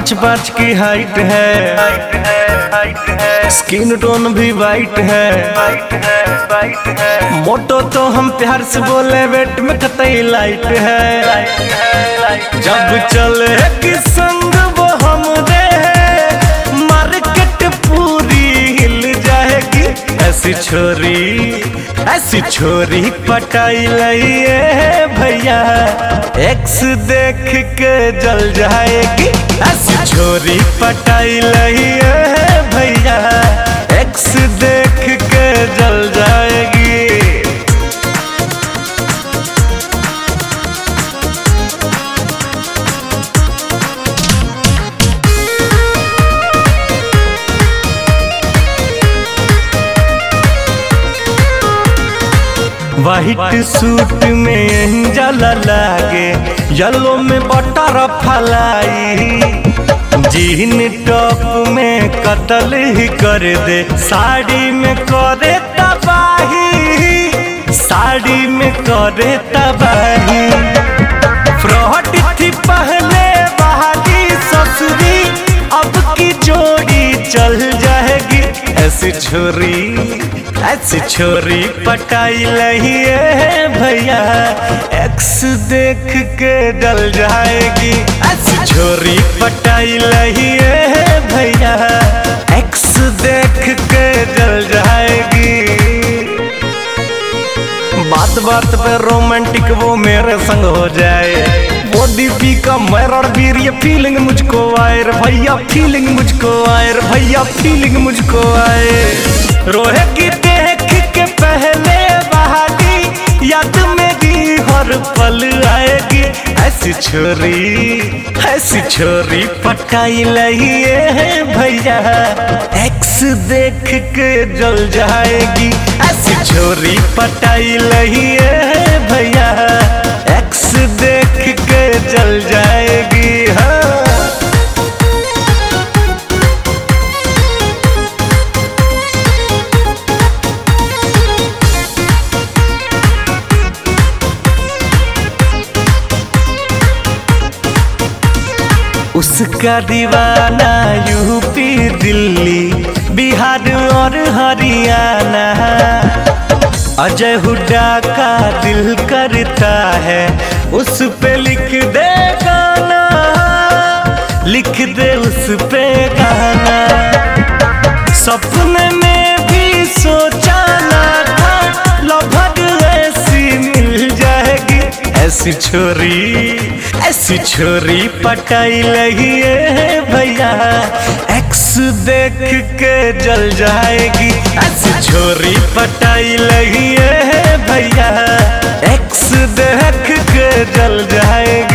5 की हाइट है, स्किन टोन भी वाइट है। मोटो तो हम प्यार से बोले, वेट में कतई लाइट है। जब चले कि संग वो हम दे, मार्केट पूरी हिल जाएगी। ऐसी छोरी पटाई लइए भैया, एक्स देख के जल जाएगी। ऐसी छोरी पटाई लइए भैया, एक्स देख के जल जाएगी। व्हाइट सूट में एंजल लागे, येलो में बटर फलाई। जीन टॉप में कतल ही कर दे, साड़ी में करे तबाही, साड़ी में करे तबाही। फ्रॉड थी पहले बहाली ससुरी, अब की जोड़ी चल जाएगी। ऐसी छोरी पटाई लइए भैया, एक्स देख के डल जाएगी। ऐसी छोरी पटाई लइए भैया, एक्स देख के डल जाएगी। बात पे रोमांटिक वो मेरे संग हो जाए, बॉडी पी का मैरर बीर, ये फीलिंग मुझको आए रे भैया, फीलिंग मुझको आए रे भैया, फीलिंग मुझको आए। रोहे की देख के पहले बहाली, याद मेरी हर पल आएगी। ऐसी छोरी पटाई लइए भैया, एक्स देख के जल जाएगी। ऐसी छोरी पटाई लइए भैया, एक्स देख के जल जाएगी। हाँ, उसका दीवाना यूपी दिल्ली बिहार और हरियाणा। अजय हुड्डा का दिल करता है, उस पे लिख दे गाना, लिख दे उस पे गाना। सपने में भी सोचा ना था, लवभग ऐसी मिल जाएगी। ऐसी छोरी पटाई लइए भैया, एक्स देख के जल जाएगी। ऐसी छोरी पटाई लइए भैया, एक्स देख के जल जाएगी।